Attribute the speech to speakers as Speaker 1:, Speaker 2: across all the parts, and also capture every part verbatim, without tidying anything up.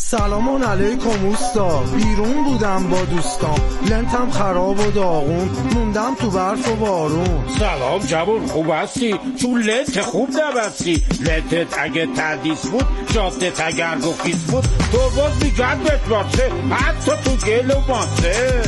Speaker 1: سلامون علیکم اوستا، بیرون بودم با دوستام، لنتم خراب و داغون، موندم تو برف و بارون.
Speaker 2: سلام جوون، خوب هستی؟ چون لنت خوب نبستی. لنتت اگه تدیس بود، شاتت اگر گفیس بود، تو باز میگن بتباسه، حتی تو گل و ماسه.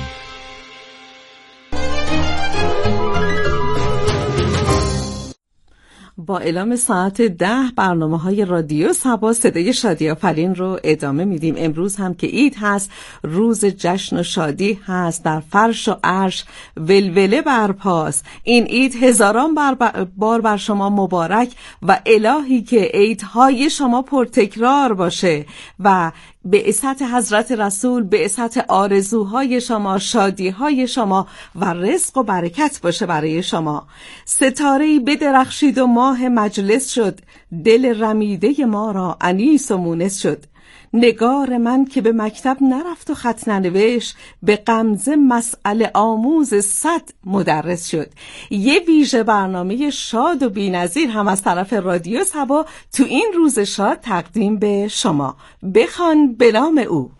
Speaker 3: با اعلام ساعت ده برنامه های رادیو صبا صدای شادی آفرین رو ادامه میدیم. امروز هم که عید هست، روز جشن و شادی هست، در فرش و عرش ولوله برپاست. این عید هزاران بار بر, بار بر شما مبارک و الهی که عیدهای شما پرتکرار باشه و بعثت حضرت رسول، بعثت آرزوهای شما، شادیهای شما و رزق و برکت باشه برای شما. ستاره‌ای بدرخشید و ماه مجلس شد، دل رمیده ما را انیس و مونس شد. نگار من که به مکتب نرفت و خط ننوشت، به غمزه مسئله آموز صد مدرس شد. یه ویژه برنامه شاد و بی‌نظیر هم از طرف رادیو صبا تو این روز شاد تقدیم به شما. بخوان به نام او.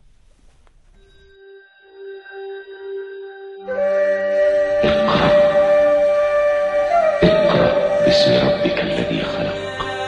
Speaker 4: بسم ربك الذي خلق.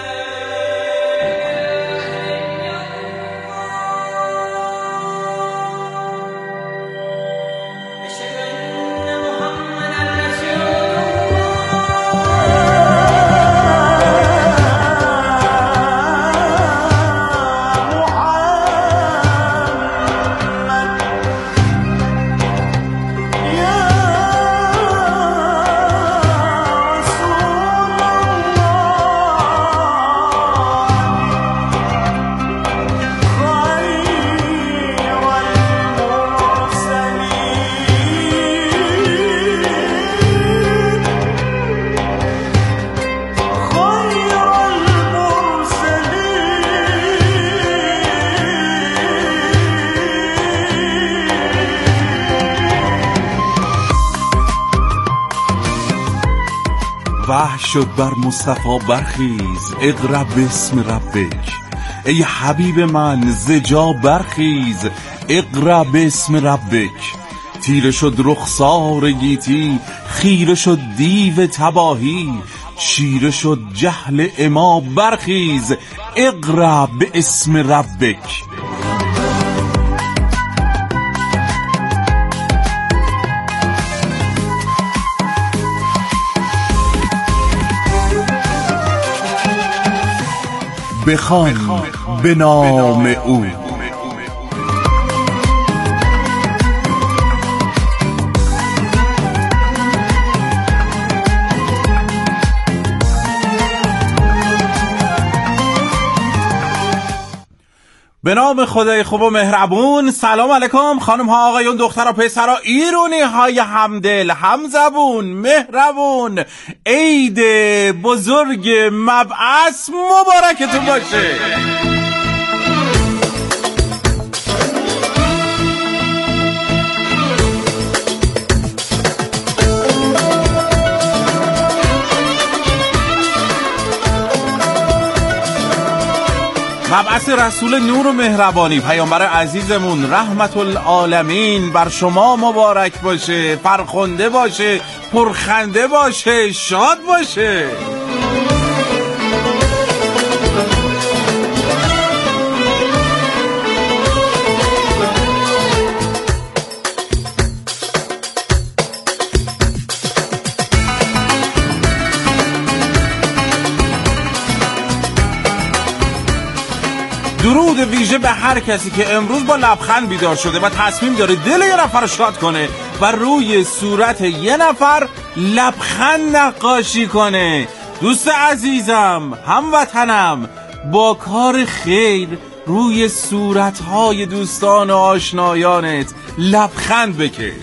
Speaker 5: وحی شد بر مصطفی برخیز، اقرا باسم ربک. ای حبیب من زجا برخیز، اقرا باسم ربک. تیره شد رخسار گیتی، خیره شد دیو تباهی، چیره شد جهل اما برخیز، اقرا باسم ربک. بخوان به نام او. به نام خدای خوب و مهربون. سلام علیکم خانم ها، آقایون، دختر و پسرا، ایرونی های همدل، همزبون، مهربون. عید بزرگ مبعث مبارکتون باشه. مبعث رسول نور و مهربانی، پیامبر عزیزمون رحمت العالمین بر شما مبارک باشه، فرخنده باشه، پرخنده باشه، شاد باشه. درود ویژه به هر کسی که امروز با لبخند بیدار شده و تصمیم داره دل یه نفر رو شاد کنه و روی صورت یه نفر لبخند نقاشی کنه. دوست عزیزم، هموطنم، با کار خیر روی صورتهای دوستان و آشنایانت لبخند بکش.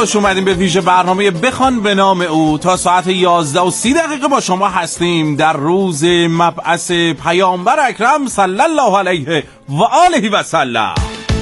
Speaker 5: خوش اومدیم به ویژه برنامه بخوان به نام او. تا ساعت یازده و سی دقیقه با شما هستیم در روز مبعث پیامبر اکرم صلی الله علیه و آله و سلم.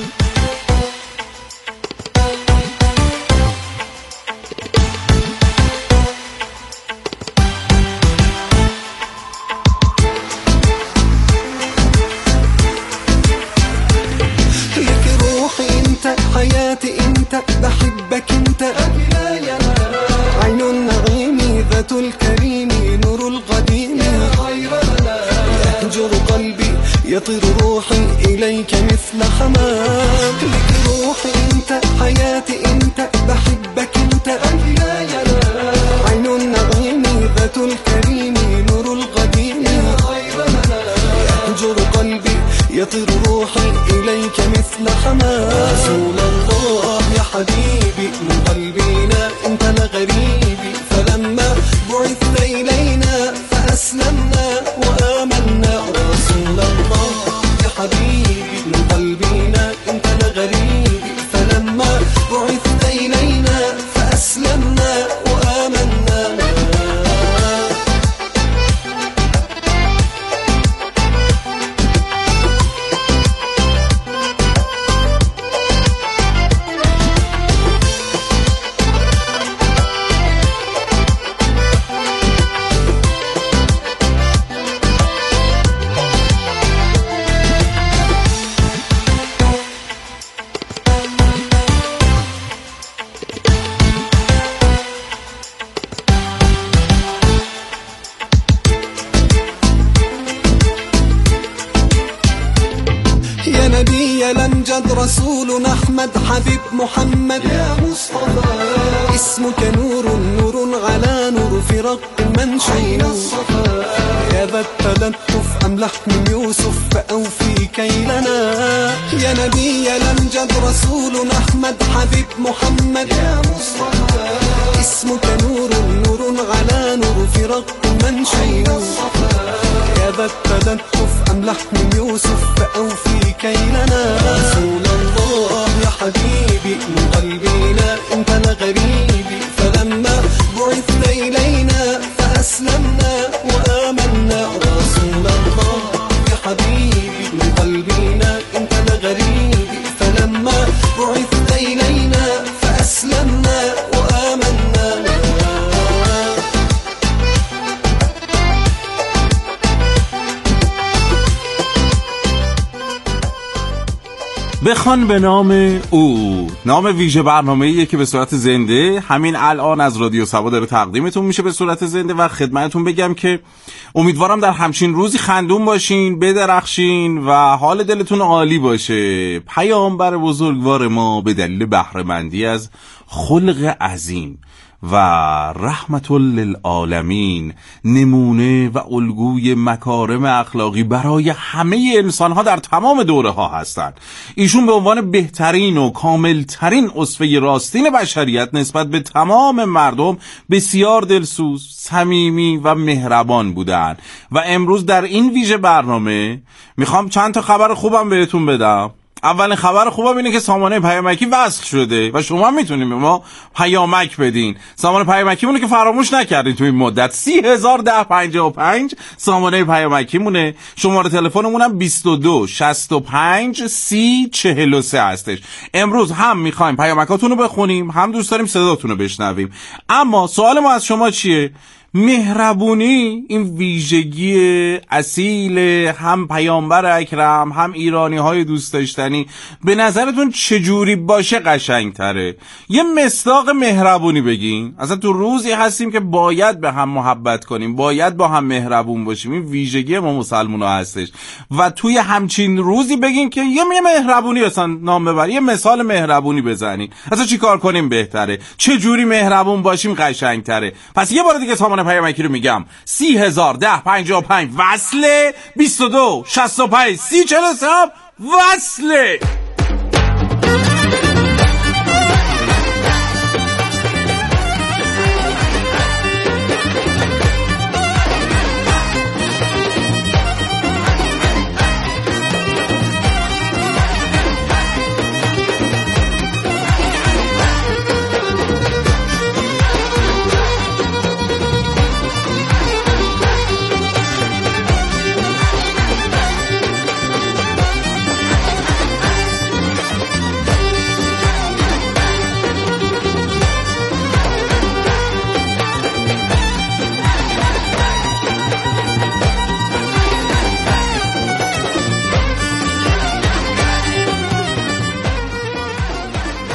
Speaker 1: حياتي انت بحبك انت عين النعيم ذات الكريم نور القديم يهجر قلبي يطير روحي إليك مثل حمام لك روحي انت حياتي انت بحبك انت عين النعيم ذات الكريم نور القديم يهجر قلبي يطير روحي إليك مثل حمام رسول الله يا حبيبي من قلبنا أنت لغريبي فلما بعثت إلينا فأسلمنا وآمنا رسول الله يا حبيبي من قلبنا أنت لغريبي فلما بعثت إلينا فأسلمنا وآمنا. الأمجد رسولنا أحمد حبيب محمد يا مصطفى اسمك نور نور على نور في رق منشور يا ذا التلطف أملح من يوسف فأوفي كيلنا يا نبي الأمجد رسولنا أحمد حبيب محمد يا مصطفى اسمك نور نور على نور في رق منشور يا ذا التلطف أملح من يوسف فأوفي كيلنا رسول الله يا حبيبي من قلبنا أنت لغريبي فلما بعثت إلينا فأسلمنا وآمنا رسول الله يا حبيبي من قلبنا أنت لغريبي فلما بعثت إلينا فأسلمنا وآمنا.
Speaker 5: بخوان به نام او، نام ویژه برنامه‌ایه که به صورت زنده همین الان از رادیو سبا داره تقدیمتون میشه به صورت زنده و خدمتتون بگم که امیدوارم در همچین روزی خندون باشین، بدرخشین و حال دلتون عالی باشه. پیامبر بزرگوار ما به دلیل بهره‌مندی از خلق عظیم و رحمت للعالمین نمونه و الگوی مکارم اخلاقی برای همه انسان‌ها در تمام دوره‌ها هستند. ایشون به عنوان بهترین و کاملترین اسوه راستین بشریت نسبت به تمام مردم بسیار دلسوز، صمیمی و مهربان بودن و امروز در این ویژه برنامه میخوام چند تا خبر خوبم بهتون بدم. اولین خبر خوبم اینه که سامانه پیامکی وصل شده و شما میتونید به ما پیامک بدین. سامانه پیامکی مونه که فراموش نکردین تو این مدت سی هزار ده پنجاه و پنج سامانه پیامکی مونه. شماره تلفنمون هم بیست و دو شصت و پنج سی چهل و سه هستش. امروز هم میخوایم پیامکاتون رو بخونیم، هم دوست داریم صداتون رو بشنویم. اما سوال ما از شما چیه؟ مهربونی این ویژگی اصیل هم پیامبر اکرم هم ایرانی های دوست داشتنی به نظرتون چجوری باشه قشنگ تره؟ یه مصداق مهربونی بگین. اصلا تو روزی هستیم که باید به هم محبت کنیم، باید با هم مهربون باشیم. این ویژگی ما مسلمان ها هستش و توی همچین روزی بگین که یه مهربونی اصلا نام ببرین، یه مثال مهربونی بزنین. اصلا چی کار کنیم بهتره؟ چجوری مهربون باشیم قشنگ تره؟ پس یه بار دیگه سامان پیامکی رو میگم سی هزار ده پنجاه و پنج وصله، بیست و دو شصت و پنج سی چهل و سه وصله.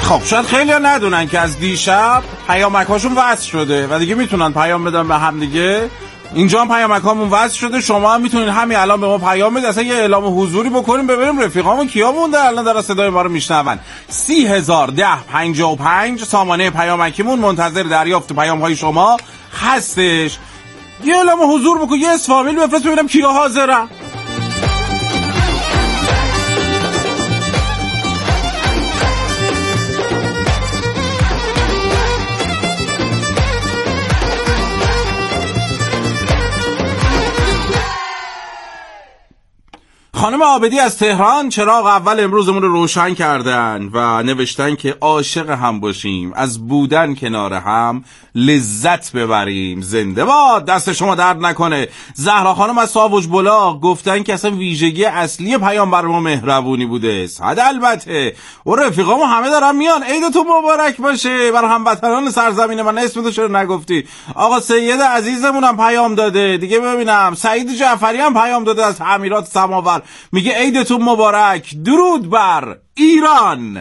Speaker 5: خب شاید خیلی ها ندونن که از دیشب پیامک‌هاشون وصل شده و دیگه میتونن پیام بدن به هم دیگه. اینجا هم پیامک‌هامون وصل شده، شما هم میتونین همین الان به ما پیام بدید، اصلا یه اعلام حضوری بکنیم ببینیم رفیقامون کیا مونده الان دارن صدای ما رو میشنون. سی هزار ده پنجاه و پنج سامانه پیامکیمون منتظر دریافت پیام‌های شما هستش. یه اعلام حضور بکن، یه اسم فامیل بفرست ببینم کیا حاضرن. خانم عابدی از تهران چراغ اول امروزمون رو روشن کردن و نوشتن که عاشق هم باشیم، از بودن کنار هم لذت ببریم. زنده باد، دست شما درد نکنه. زهرا خانم از ساوج بلاغ گفتن که اصلا ویژگی اصلی پیامبر ما مهربونی بوده. صد البته و رفیقامو همه دارن میان. عیدتون مبارک باشه برای هموطنان سرزمین من. اسمتو چرا نگفتی؟ آقا سید عزیزمون هم پیام داده دیگه. ببینم سعید جعفری هم پیام داده از تعمیرات سماور، میگه عیدتون مبارک، درود بر ایران.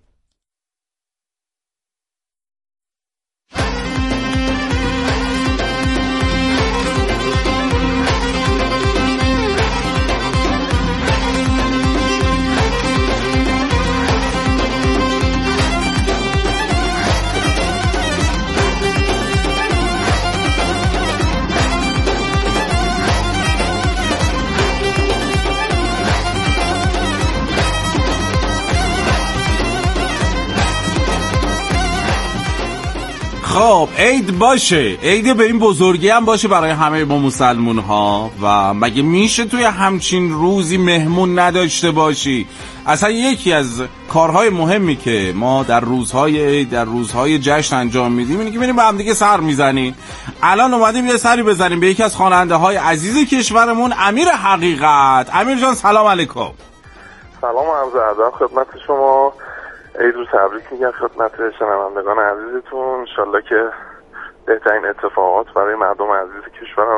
Speaker 5: خب عید باشه، عید به این بزرگی هم باشه برای همه ما مسلمون ها. و مگه میشه توی همچین روزی مهمون نداشته باشی؟ اصلا یکی از کارهای مهمی که ما در روزهای عید، در روزهای جشن انجام میدیم اینه که میریم با هم دیگه سر میزنیم. الان اومدیم یه سری بزنیم به یکی از خواننده های عزیز کشورمون، امیر حقیقت. امیر جان سلام علیکم.
Speaker 6: سلام و عرض ادب خدمت شما. عید رو تبریک میگم خدمت شنوندگان عزیزتون. انشالله که بهترین اتفاقات برای مردم عزیز کشورم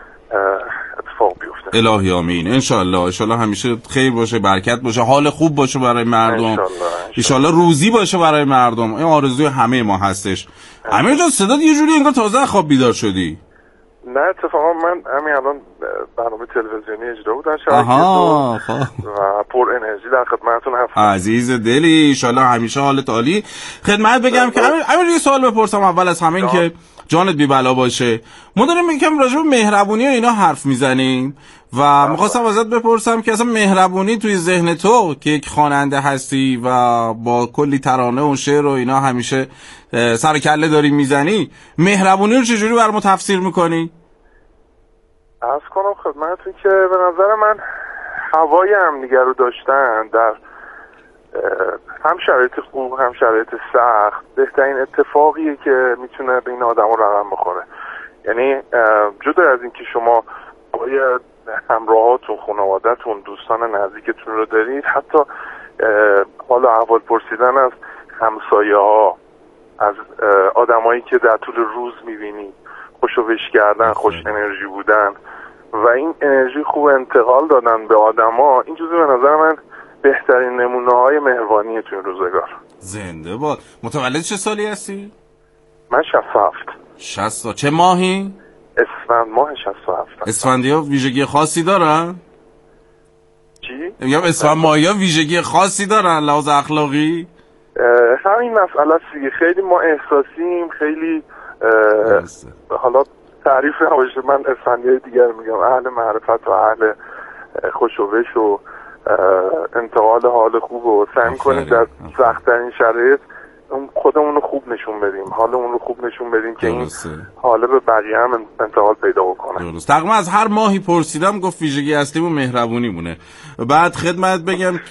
Speaker 6: اتفاق بیفته.
Speaker 5: الهی آمین. انشالله انشالله همیشه خیر باشه، برکت باشه، حال خوب باشه برای مردم. انشالله انشالله روزی باشه برای مردم. این آرزوی همه ما هستش. امیر جان صدات یه جوری انگار تازه خواب بیدار شدی.
Speaker 6: نه اتفاقا من همین الان برنامه تلویزیونی اجرا بودن
Speaker 5: شبکه
Speaker 6: و پر انرژی در خدمتتون هستم.
Speaker 5: عزیز دلی ان شاءالله همیشه حالت عالی. خدمت بگم که امیر یه سوال بپرسم اول از همه، این که جانت بی بلا باشه. ما داریم یکم راجع به مهربونی و اینا حرف میزنیم و می‌خواستم ازت بپرسم که اصلا مهربونی توی ذهن تو که یک خواننده هستی و با کلی ترانه و شعر و اینا همیشه سر کله داری میزنی، مهربونی رو چجوری برای ما تفسیر میکنی؟
Speaker 6: عرض کنم خدمتتون که به نظر من هوای همدیگه رو داشتن در هم شرایط خوب هم شرایط سخت بهترین اتفاقیه که میتونه به این آدم رقم بخوره. یعنی جدا از این که شما باید همراهاتون، خانواده‌تون، دوستان نزدیکتون رو دارید، حتی حالا احوال پرسیدن از همسایه ها، از آدمایی که در طول روز میبینید، خوشوش کردن، خوش انرژی بودن و این انرژی خوب انتقال دادن به آدما، این جزو به نظر من بهترین نمونه های مهربانی تو این روزگار.
Speaker 5: زنده باد. متولد چه سالی هستی؟
Speaker 6: من شصت و هفت.
Speaker 5: شصت. چه ماهی؟
Speaker 6: اسفند ماه شصت و هفت.
Speaker 5: اسفندی ها ویژگی خاصی دارن؟
Speaker 6: چی؟
Speaker 5: میگم اسفند ماهی ها ویژگی خاصی دارن لحاظ اخلاقی؟
Speaker 6: همین مسئله است. خیلی ما احساسیم، خیلی حالا تعریف نباشه، من اسفندیای دیگر میگم، اهل معرفت و اهل خوشوش و انتقال حال خوب و سعی کنیم در سخت‌ترین شرایط خودمون رو خوب نشون بدیم، حالمون رو خوب نشون بدیم که این حاله به بقیه هم انتقال پیدا بکنه.
Speaker 5: درست. تقریبا از هر ماهی پرسیدم گفت ویژگی اصلیمون مهربونی مونه. بعد خدمت بگم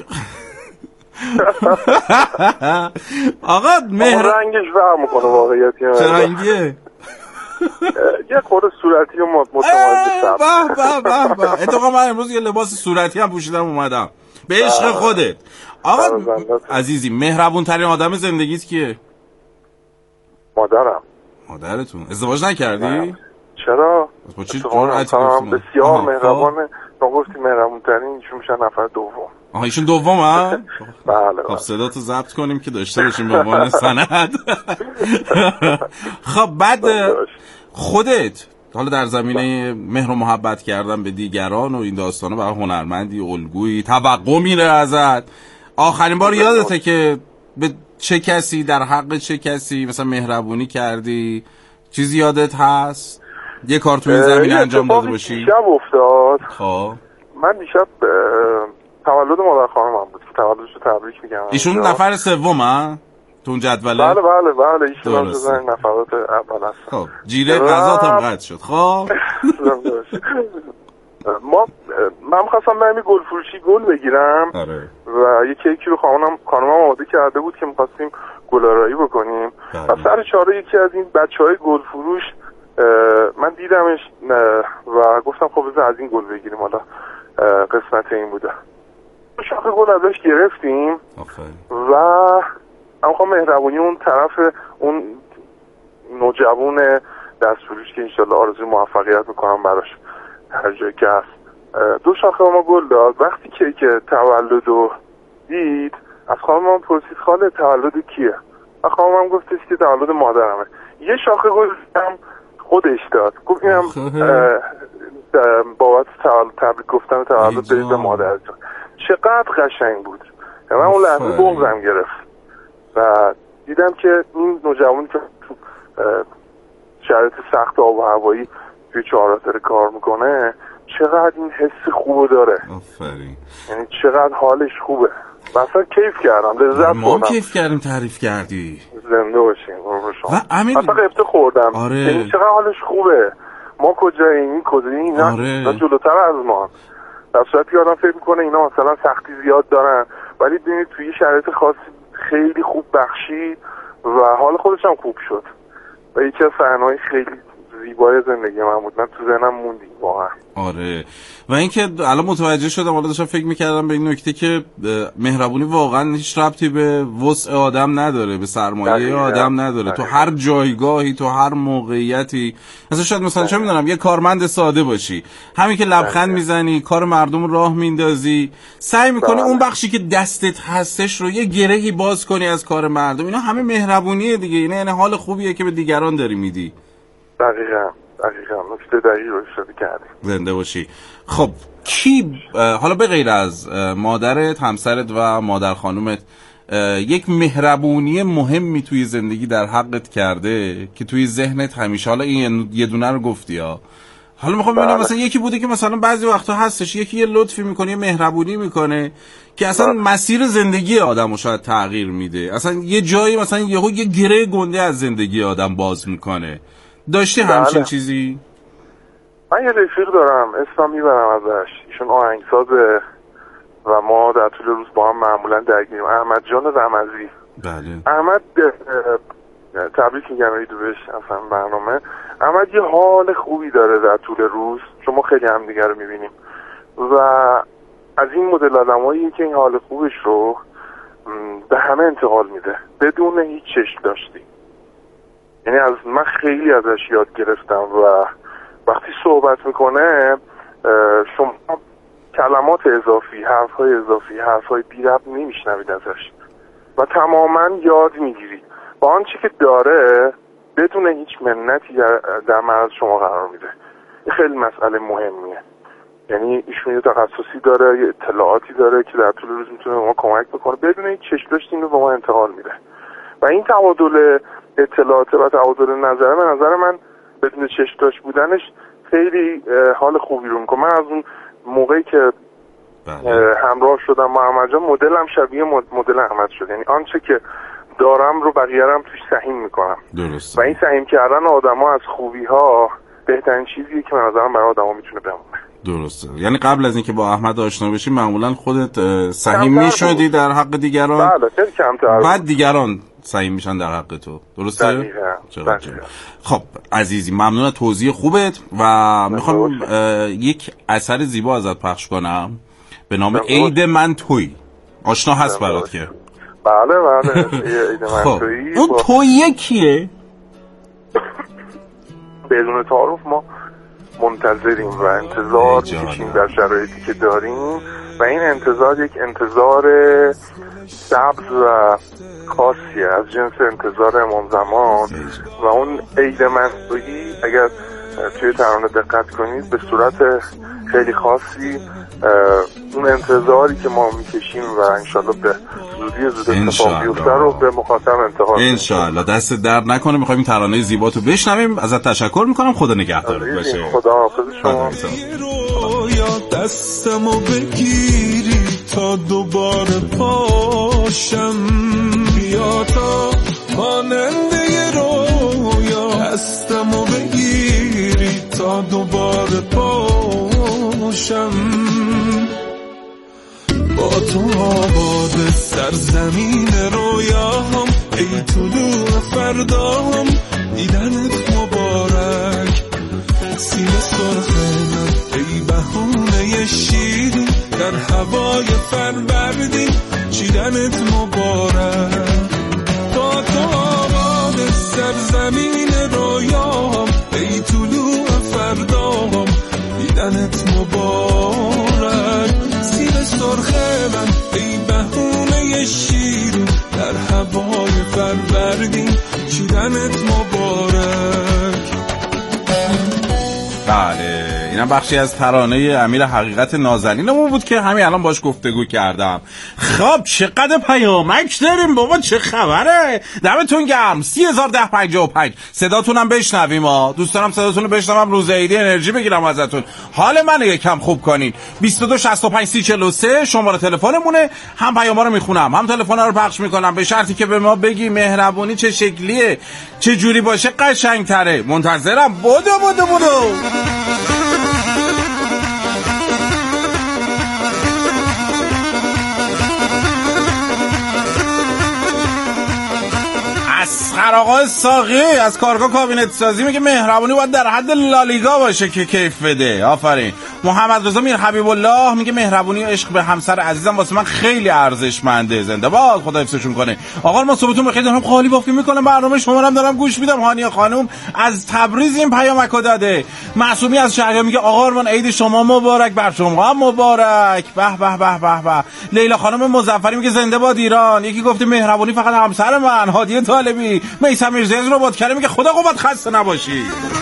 Speaker 5: آقا مهر
Speaker 6: رنگش فرق میکنه واقعیت.
Speaker 5: چه رنگیه؟
Speaker 6: یه خورده صورتی و متمایز شب.
Speaker 5: به به به به. اتفاقا من امروز یه لباس صورتی هم پوشیدم اومدم. به عشق خودت. آقا عزیزی مهربون ترین آدم زندگیت کیه؟
Speaker 6: مادرم.
Speaker 5: مادرتون؟ ازدواج نکردی؟
Speaker 6: چرا؟
Speaker 5: با چی جرأتی گفتی؟
Speaker 6: بسیار مهربانه. تو گفتی مهربون ترین، ایشون میشن نفر دوم.
Speaker 5: آها ایشون دوم ها؟
Speaker 6: بله.
Speaker 5: خب صدا تو ضبط کنیم که داشته باشیم به عنوان سند. خب بعد خودت حالا در زمینه مهر و محبت کردن به دیگران و این داستانا برای هنرمندی الگویی توقع میره ازت. آخرین بار یادته که به چه کسی در حق چه کسی مثلا مهربونی کردی؟ چیزی یادت هست؟ یه کار تو این زمینه انجام داده باشی؟
Speaker 6: دیشب افتاد.
Speaker 5: خب
Speaker 6: من دیشب تولد مادر خانمم بود. تولدش رو تبریک میگم.
Speaker 5: ایشون نفر سوم ها؟ تو اون جدوله؟
Speaker 6: بله بله بله ایشون جزو نفرات اول هست.
Speaker 5: خب جیره غذات هم قطع شد. خب
Speaker 6: ما من خواستم برمی گل فروشی گل بگیرم.
Speaker 5: آره.
Speaker 6: و یه کیکی رو خانمم خانمم آماده کرده بود که می‌خواستیم گل‌آرایی بکنیم. و سر چهار یکی از این بچهای گل فروش من دیدمش و گفتم خب بذار از این گل بگیریم، حالا قسمت این بوده. شاخه گل ازش گرفتیم و اما خب مهربونی اون طرف اون نوجوان دستفروش که انشالله آرزوی موفقیت میکنم براش هر جایی که هست، دو شاخه ما گل داد. وقتی که که تولد رو دید از خانمم پرسید خاله تولد کیه؟ و خانمم گفتش که تولد مادرمه. یه شاخه گل هم خودش داد، گفت اینم بابت تولد تبریک گفتن تولد برید به مادرتون. چقدر قشنگ بود. من اون لحظه بغضم گرفت و دیدم که این نوجوانی که شرایط سخت آب و هوایی توی چهارراه داره کار میکنه چقدر این حس خوبه داره.
Speaker 5: آفرین.
Speaker 6: یعنی چقدر حالش خوبه. مثلا کیف کردم، لذت بردم.
Speaker 5: ما کیف کردیم، تعریف کردی.
Speaker 6: زنده باشین.
Speaker 5: و امین
Speaker 6: مثلا قبطه خوردم.
Speaker 5: آره.
Speaker 6: یعنی چقدر حالش خوبه. ما کجاییم؟ این کجاییم؟ اینا
Speaker 5: آره.
Speaker 6: جلوتر از ما. در صورتی که آدم فکر میکنه اینا مثلا سختی زیاد دارن، ولی ببینید توی شرایط خاصی خیلی خوب بخشید و حال خودش هم خوب شد و یکی از صحنه‌های خیلی زیبای زندگی من بود. من تو ذهنم موندی واقعا.
Speaker 5: آره. و اینکه الان متوجه شدم، حالا داشتم فکر می‌کردم به این نکته که مهربونی واقعا هیچ ربطی به وسع آدم نداره، به سرمایه آدم نداره. تو هر جایگاهی، تو هر موقعیتی، مثلا شاید مثلا چه می‌دونم یه کارمند ساده باشی، همین که لبخند میزنی، کار مردم راه میندازی، سعی می‌کنی اون بخشی که دستت هستش رو یه گرهی باز کنی از کار مردم. اینا همه مهربونیه دیگه. اینا یعنی حال خوبیه که به دیگران داری میدی.
Speaker 6: دقیقاً دقیقاً نکته دقیقی رو اشاره کردی.
Speaker 5: زنده باشی. خب کی حالا به غیر از مادرت، همسرت و مادر خانومت یک مهربونی مهمی توی زندگی در حقت کرده که توی ذهنت همیشه، حالا این یه دونه رو گفتی ها، حالا میخوام ببینم مثلا یکی بوده که مثلا بعضی وقتا هستش یکی یه لطفی میکنه، یه مهربونی میکنه که اصلا بله. مسیر زندگی آدمو شاید تغییر میده، اصلا یه جایی مثلا یهو یه گره گنده از زندگی آدم باز میکنه. داشتی همچین بله. چیزی؟
Speaker 6: من یه رفیق دارم، اسمم میبرم ازش، ایشون آهنگسازه و ما در طول روز با هم معمولا درگیریم. احمد جان رمزی.
Speaker 5: بله.
Speaker 6: احمد تبریک میگم ایدو بهش اصلا برنامه. احمد یه حال خوبی داره در طول روز، چون ما خیلی هم دیگر رو میبینیم و از این مدل آدمایی که این حال خوبش رو به همه انتقال میده بدون هیچ چشم داشتی. یعنی از من خیلی ازش یاد گرفتم و وقتی صحبت میکنه شما کلمات اضافی، حرفهای اضافی، حرفهای بی ربط نمیشنوید ازش و تماما یاد میگیرید با آنچه که داره بدون هیچ منتی در معرض شما قرار میده. این خیلی مسئله مهمیه. یعنی ایشون یه تخصصی داره، یه اطلاعاتی داره که در طول روز میتونه به ما کمک بکنه، بدون هیچ چشم داشتی اینو به ما انتقال میده و این تبادل اطلاعات و تبادل نظره به نظر من بدون چشم داشت بودنش خیلی حال خوبی رو میکنه. من از اون موقعی که همراه شدم با احمد جان مدلم شبیه مدل احمد شد. یعنی آنچه که دارم رو بقیه هم توش سهیم میکنم.
Speaker 5: درست.
Speaker 6: و این سهیم کردن آدم ها از خوبی ها بهترین چیزیه که من نظرم برای آدم ها میتونه بمونه.
Speaker 5: درسته. یعنی قبل از اینکه با احمد آشنا بشی معمولا خودت سهیم میشدی در حق دیگران.
Speaker 6: بله خیلی کمتر.
Speaker 5: بعد دیگران سعی میشن در حق تو. درسته؟
Speaker 6: دقیقاً.
Speaker 5: خب عزیزی ممنون از توضیح خوبت و میخوام یک اثر زیبا ازت پخش کنم به نام عید من تویی. آشنا هست برات که؟
Speaker 6: بله بله. عید من تویی.
Speaker 5: اون تویی کیه؟
Speaker 6: بدون تعارف ما منتظریم و انتظار می‌کشیم در شرایطی که داریم و این انتظار یک انتظار سبز و خاصیه از جنس انتظار امام زمان و اون عید مسیحی اگر توی ترانه دقت کنید به صورت خیلی خاصی اون انتظاری که ما میکشیم و انشالله به زودی زود اتفاق بیفته رو به مخاطب انتقال
Speaker 5: انشالله. دست درد نکنه. میخوایم این ترانه زیبا تو بشنویم. ازت تشکر میکنم. خدا نگهدارت باشه.
Speaker 6: خدا حافظ شما.
Speaker 7: یا دستمو بگیری تا دوباره پاشم بیا تا ماننده رویا دستمو بگیری تا دوباره پاشم با تو آباد سرزمین رویاهم ای طلوع فرداهم دیدنت مبارک سینه سرخ من ای بهونه شیرین در هوای فروردین چیدنت مبارک با تو آباد سرزمین رویاهم ای طلوع فرداهم دیدنت مبارک سینه سرخ من ای بهونه شیرین در هوای فروردین چیدنت مبارک.
Speaker 5: بله اینم بخشی از ترانه امیر حقیقت نازنینمون بود که همین الان باش گفتگو کردم. خب چقدر پیامک داریم بابا، چه خبره؟ دمتون گرم. سی هزار ده پنجاه و پنج صداتونم بشنویم ها. دوست دارم صداتون رو بشنوم روز عیدی انرژی بگیرم ازتون. حال منو یکم خوب کنین. بیست و دو شصت و پنج سی چهل و سه شماره تلفنمونه. هم پیاما رو میخونم هم تلفن‌ها رو پخش میکنم به شرطی که به ما بگی مهربونی چه شکلیه، چه جوری باشه قشنگ‌تره. منتظرم. بودو بودو بودو. اسقر آقا ساقی از کارگاه کابینت سازی میگه مهربونی باید در حد لالیگا باشه که کیف بده. آفرین. محمد رضا میر حبیب الله میگه مهربونی و عشق به همسر عزیزم واسه من خیلی ارزشمنده. زنده باد، خدا حفظشون کنه. آقا ما صبحتون بخیر. دارم خالی بافی میکنم برنامه شما رو دارم گوش میدم. هانیه خانم از تبریز این پیامکو داده. معصومی از شهریار میگه آقا آرمان عید شما مبارک، بر شما هم مبارک. به به به به به. لیلا خانم مظفری میگه زنده باد ایران. یکی گفته مهربونی فقط همسر من. هادیه طالبی میثم میرزایی رو باد کرده میگه خدا قوت خسته نباشی.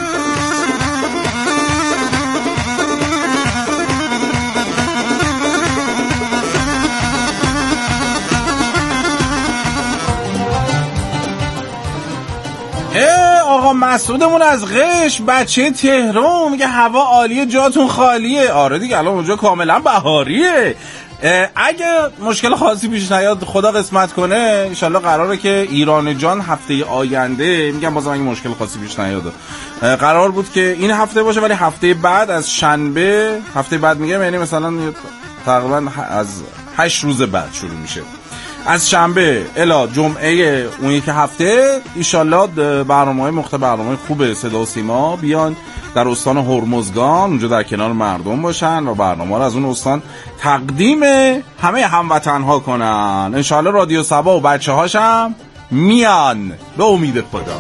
Speaker 5: آقا مسعودمون از قش بچه تهران میگه هوا عالیه جاتون خالیه. آره دیگه الان اونجا کاملا بهاریه. اگه مشکل خاصی پیش نیاد خدا قسمت کنه انشالله قراره که ایران جان هفته آینده، میگم بازم اگه مشکل خاصی پیش نیاد قرار بود که این هفته باشه ولی هفته بعد از شنبه، هفته بعد میگم یعنی مثلا تقریبا از هشت روز بعد شروع میشه، از شنبه الی جمعه اون یک هفته ایشالله برنامه‌های مختلف، برنامه‌های خوب صدا و سیما بیان در استان هرمزگان اونجا در کنار مردم باشن و برنامه رو از اون استان تقدیم همه هموطن‌ها کنن. انشالله رادیو صبا و بچه‌هاش هم میان به امید خدا.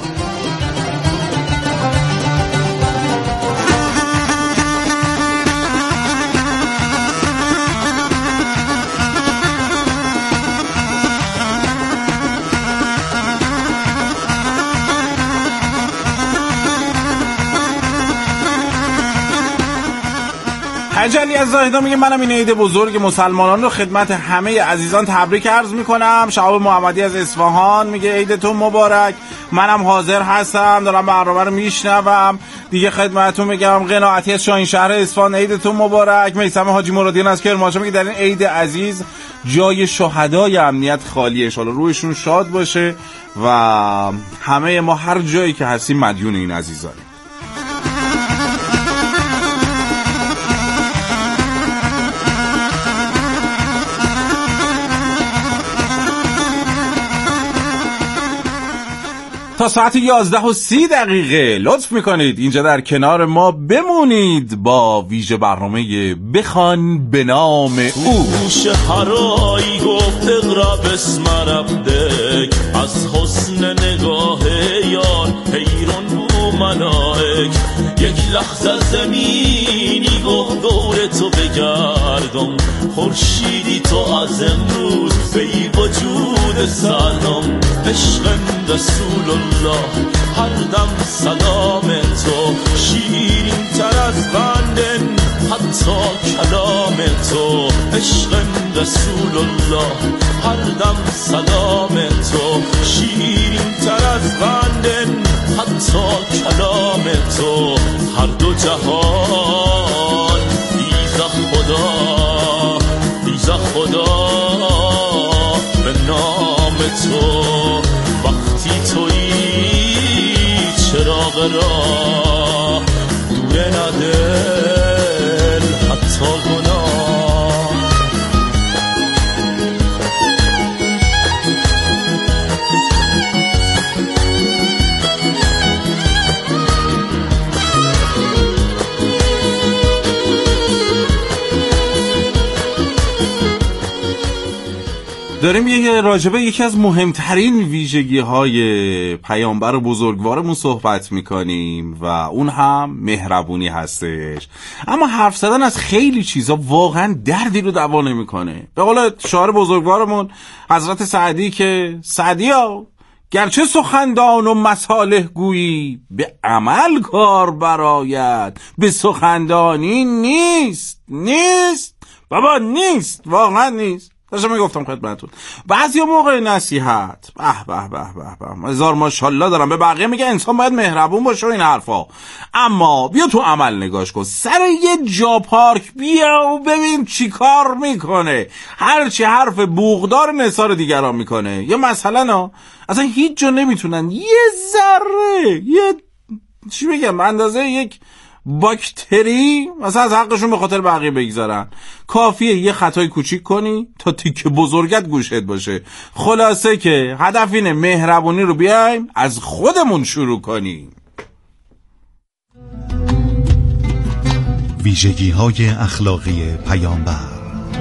Speaker 5: اجلی از زاهدان میگه منم این عید بزرگ مسلمانان رو خدمت همه عزیزان تبریک عرض میکنم. شهاب محمدی از اصفهان میگه عیدتون مبارک. منم حاضر هستم دارم برنامه رو میشنوم دیگه خدمتتون میگم. قناعتی از شاهین شهر اصفهان عیدتون مبارک. میثم حاجی مرادیان از کرمانشاه میگه در این عید عزیز جای شهدای امنیت خالیه، ان شاءالله روحشون شاد باشه و همه ما هر جایی که هستیم مدیون این عزیزانیم. تا ساعت یازده و سی دقیقه لطف میکنید اینجا در کنار ما بمونید با ویژه برنامه بخوان به نام او.
Speaker 8: شهرایی گفت اقرا بسم ربک، از حسن نگاه یار حیران بو ملائک، یک لحظه زمینی گفت دور تو بگردم، خورشیدی تو از امروز به ای وجود سلام. عشق رسول الله هر دم سلام تو، شیرین تر از قندن حتی کلام تو. عشق رسول الله هر دم سلام تو، شیرین تر از قندن حتی کلام تو. هر دو جهان ایزه خدا، ایزه خدا به نام تو. وقتی تویی چراغ راه، دوره ندل حتی گناه.
Speaker 5: داریم یه راجبه یکی از مهمترین ویژگی های پیامبر بزرگوارمون صحبت میکنیم و اون هم مهربونی هستش. اما حرف زدن از خیلی چیزا واقعا دردی رو دوا نمیکنه. به قول شاعر بزرگوارمون حضرت سعدی که سعدیا گرچه سخندان و مصالح گویی، به عمل کار برآید، به سخندانی نیست. نیست بابا، نیست، واقعا نیست. داشتم میگفتم خدمتتون بعضی موقع نصیحت به به به به به هزار ماشاءالله دارم به بقیه میگه انسان باید مهربون باشه و این حرفا، اما بیا تو عمل نگاش کن. سر یه جا پارک بیا و ببین چی کار میکنه. هرچی حرف بوغدار نثار دیگران میکنه. یا مثلا اصلا هیچ جا نمیتونن یه ذره، یه چی بگم، اندازه یک باکتری مثلا از حقشون به خاطر بقیه بگذارن. کافیه یه خطای کوچیک کنی تا تیکه بزرگت گوشت باشه. خلاصه که هدف اینه مهربونی رو بیایم از خودمون شروع کنیم.
Speaker 9: ویژگی‌های اخلاقی پیامبر.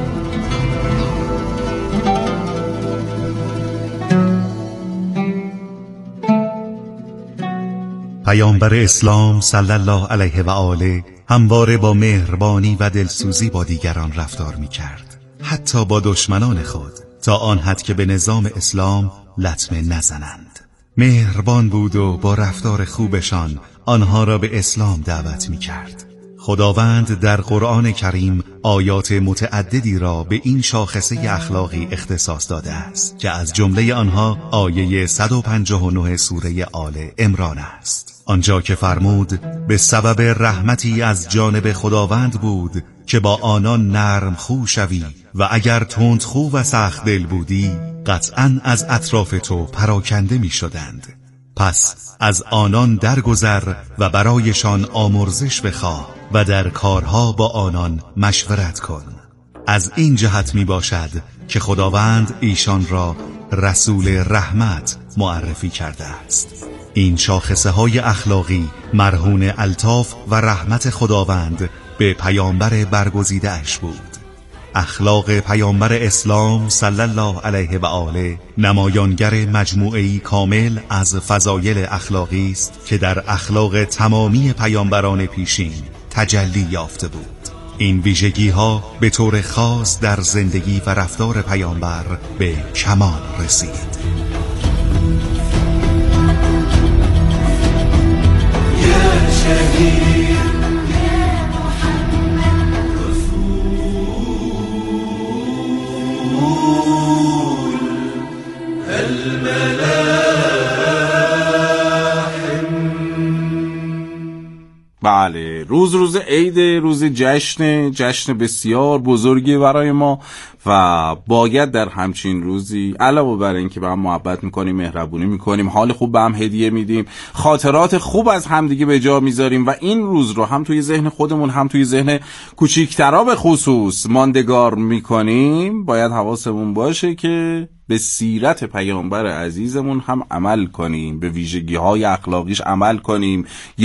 Speaker 9: پیامبر اسلام صلی الله علیه و آله همواره با مهربانی و دلسوزی با دیگران رفتار می کرد، حتی با دشمنان خود، تا آن حد که به نظام اسلام لطمه نزنند. مهربان بود و با رفتار خوبشان آنها را به اسلام دعوت می کرد. خداوند در قرآن کریم آیات متعددی را به این شاخصه اخلاقی اختصاص داده است که از جمله آنها آیه صد و پنجاه و نه سوره آل عمران است، آنجا که فرمود به سبب رحمتی از جانب خداوند بود که با آنان نرم خو شوی و اگر تندخو و سخت دل بودی قطعاً از اطراف تو پراکنده می شدند. پس از آنان درگذر و برایشان آمرزش بخواه و در کارها با آنان مشورت کن. از این جهت می باشد که خداوند ایشان را رسول رحمت معرفی کرده است. این شاخصه های اخلاقی مرهون الطاف و رحمت خداوند به پیامبر برگزیده اش بود. اخلاق پیامبر اسلام صلی الله علیه و آله نمایانگر مجموعه‌ای کامل از فضایل اخلاقی است که در اخلاق تمامی پیامبران پیشین تجلی یافته بود. این ویژگی ها به طور خاص در زندگی و رفتار پیامبر به کمال رسید. یا شهید
Speaker 5: بله، روز روز عید، روز جشن جشن بسیار بزرگی برای ما و باید در همچین روزی علاوه بر این که به هم محبت میکنیم، مهربونی میکنیم، حال خوب به هم هدیه میدیم، خاطرات خوب از همدیگه به جا میذاریم و این روز رو هم توی ذهن خودمون هم توی ذهن کوچیکترا به خصوص ماندگار میکنیم، باید حواسمون باشه که به سیرت پیامبر عزیزمون هم عمل کنیم، به ویژگی‌های اخلاقیش عمل کنیم.